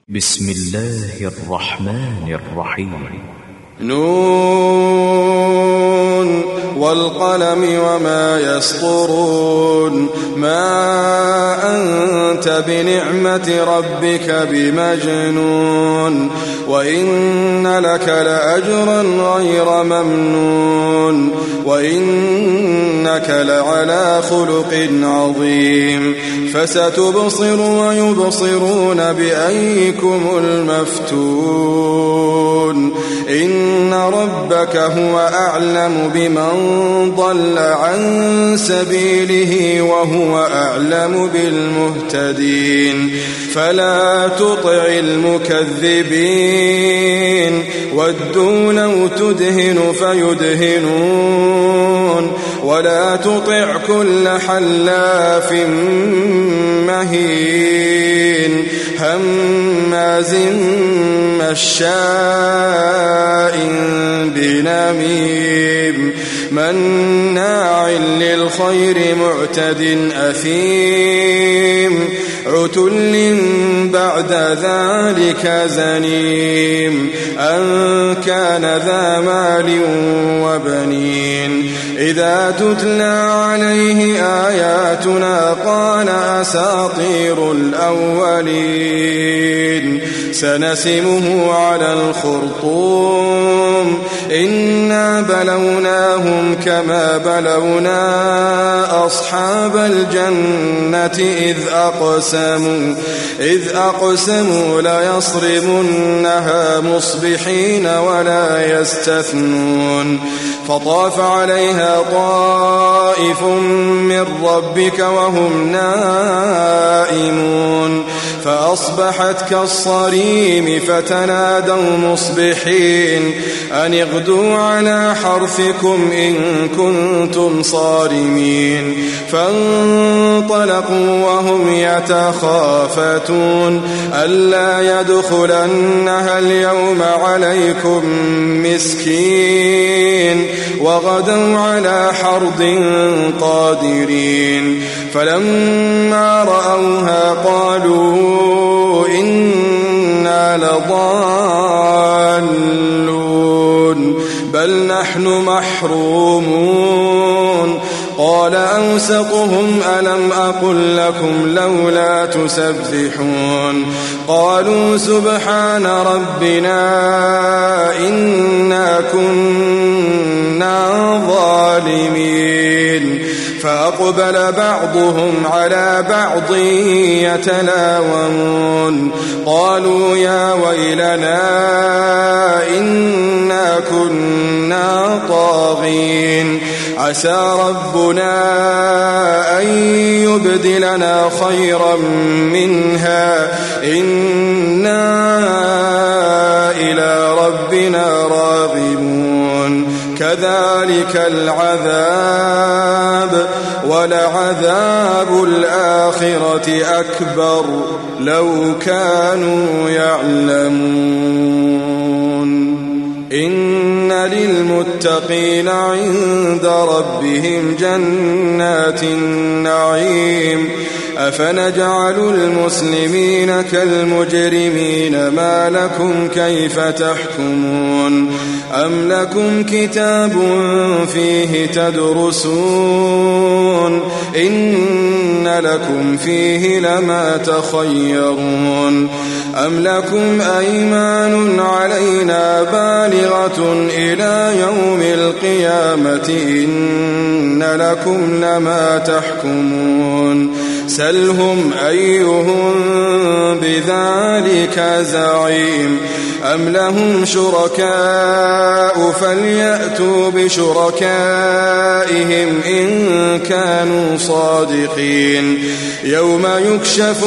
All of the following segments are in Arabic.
بسم الله الرحمن الرحيم. نون والقلم وما يسطرون. ما أنت بنعمة ربك بمجنون، وإن لك لأجرا غير ممنون، وإنك لعلى خلق عظيم. فستبصر ويبصرون بأيكم المفتون. إن ربك هو أعلم بمن ضل عن سبيله وهو أعلم بالمهتدين. فلا تطع المكذبين، ودوا لو تدهن فيدهنون. ولا تطع كل حلاف مهين، هماز مشاء بنميم، مناع للخير معتد أثيم، عتل بعد ذلك زنيم، أن كان ذا مال وبنين. إذا تتلى عليه آياتنا قال أساطير الأولين. سنسمه على الخرطوم. إنا بلوناهم كما بلونا أصحاب الجنة إذ أقسموا ليصرمنها مصبحين ولا يستثنون. فطاف عليها طائف من ربك وهم نائمون، فأصبحت كالصريم. فتنادوا مصبحين أن اغدوا على حرثكم إن كنتم صارمين. فانطلقوا وهم يتخافتون ألا يدخلنها اليوم عليكم مسكين، وغدوا على حرد قادرين. فلما رأوها قالوا إنا لضالون بل نحن محرومون. قال أوسطهم ألم أقل لكم لولا تسبحون. قالوا سبحان ربنا إنا كنا ظالمين. فأقبل بعضهم على بعض يتلاومون. قالوا يا ويلنا إنا كنا طاغين. عسى ربنا أن يبدلنا خيرا منها إنا إلى ربنا راغبون. كذلك العذاب، ولعذاب الآخرة أكبر لو كانوا يعلمون. إن للمتقين عند ربهم جنات النعيم. أفنجعل المسلمين كالمجرمين ما لكم كيف تحكمون. أم لكم كتاب فيه تدرسون إن لكم فيه لما تخيرون. أم لكم أيمان علينا بالغة إلى يوم القيامة إن لكم لما تحكمون. سلهم أيهم بذلك زعيم. أم لهم شركاء فليأتوا بشركائهم إن كانوا صادقين. يوم يكشف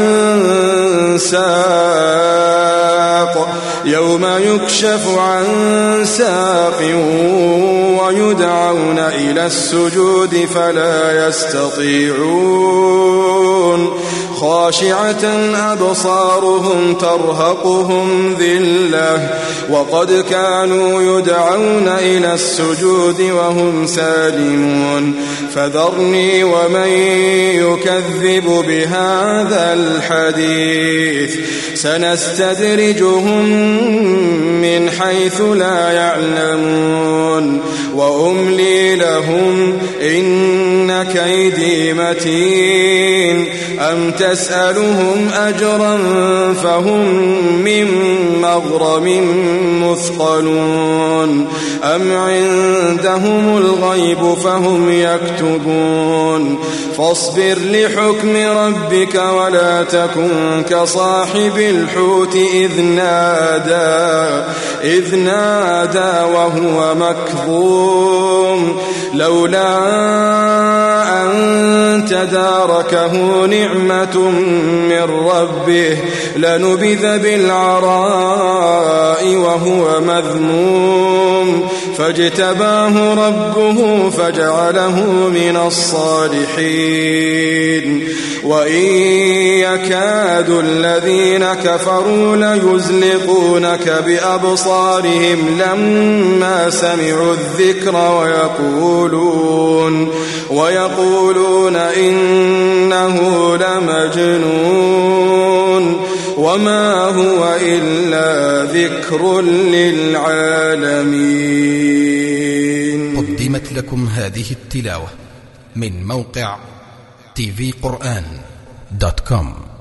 عن ساق ويدعون إلى السجود فلا يستطيعون. خاشعة أبصارهم ترهقهم ذلة وقد كانوا يدعون إلى السجود وهم سالمون فذرني ومن يكذب بهذا الحديث سنستدرجهم من حيث لا يعلمون وأملي لهم إن كيدي متين أم تسألهم أجرا فهم من مغرم مثقلون أم عندهم الغيب فهم يكتبون فاصبر لحكم ربك ولا تكن كصاحب الحوت إذ نادى وهو مكظوم لولا أن تداركه نعمة من ربه لنبذ بالعراء وهو مذموم فاجتباه ربه فجعله من الصالحين وإن يكاد الذين كفروا ليزلقونك بأبصارهم لما سمعوا الذكر ويقولون إنه لمجنون وما هو إلا ذكر للعالمين. قدمت لكم هذه التلاوة من موقع tvquran.com.